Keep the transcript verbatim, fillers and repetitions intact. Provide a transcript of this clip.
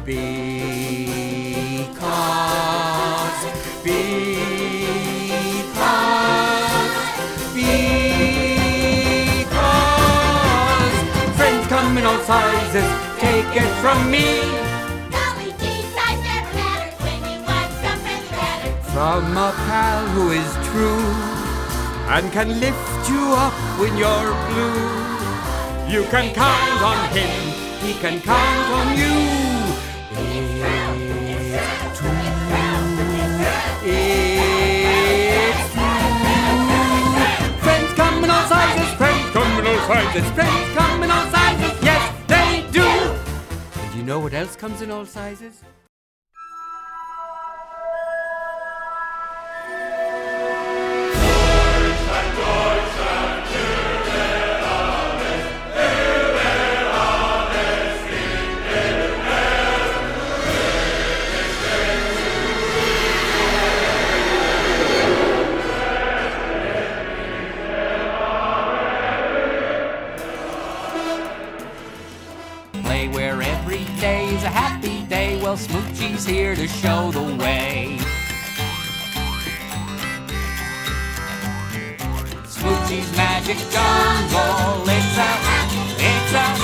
Because, because, because friends come in all sizes, take it from me. Golly gee, size never matters when you want some friends better. From a pal who is true and can lift you up when you're blue. You can count on him, he can count on you. It's true, it's true. Friends come in all sizes, friends come in all sizes, friends come in all sizes, yes they do. And you know what else comes in all sizes? Play where every day is a happy day. Well, Smoochie's here to show the way. Smoochie's Magic Jungle, it's a, it's a